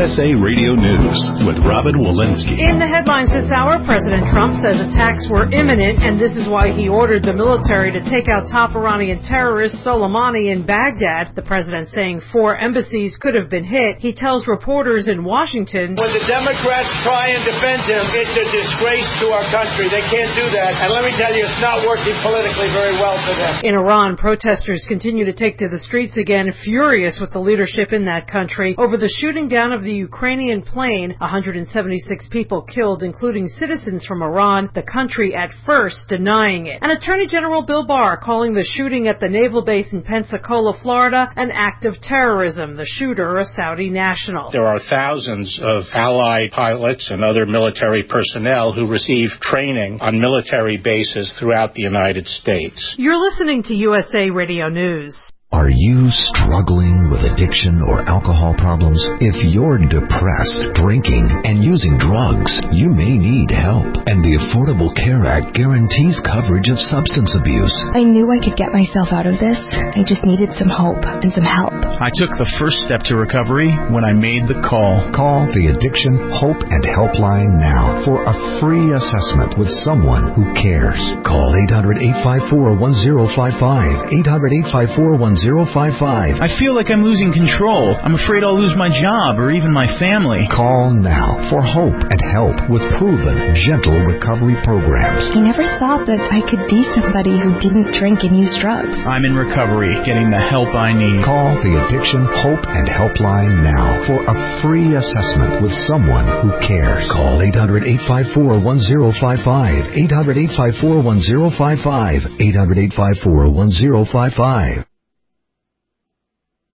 USA Radio News with Robin Walensky. In the headlines this hour, President Trump says attacks were imminent, and this is why he ordered the military to take out top Iranian terrorist Soleimani in Baghdad. The president saying 4 embassies could have been hit. He tells reporters in Washington, when the Democrats try and defend him, it's a disgrace to our country. They can't do that. And let me tell you, it's not working politically very well for them. In Iran, protesters continue to take to the streets again, furious with the leadership in that country over the shooting down of the Ukrainian plane. 176 people killed, including citizens from Iran, the country at first denying it. And Attorney General Bill Barr calling the shooting at the naval base in Pensacola, Florida, an act of terrorism. The shooter, a Saudi national. There are thousands of allied pilots and other military personnel who receive training on military bases throughout the United States. You're listening to USA Radio News. Are you struggling with addiction or alcohol problems? If you're depressed, drinking, and using drugs, you may need help. And the Affordable Care Act guarantees coverage of substance abuse. I knew I could get myself out of this. I just needed some hope and some help. I took the first step to recovery when I made the call. Call the Addiction Hope and Helpline now for a free assessment with someone who cares. Call 800-854-1055. 800-854-1055. I feel like I'm losing control. I'm afraid I'll lose my job or even my family. Call now for hope and help with proven, gentle recovery programs. I never thought that I could be somebody who didn't drink and use drugs. I'm in recovery, getting the help I need. Call the Addiction Hope and Helpline now for a free assessment with someone who cares. Call 800-854-1055. 800-854-1055. 800-854-1055.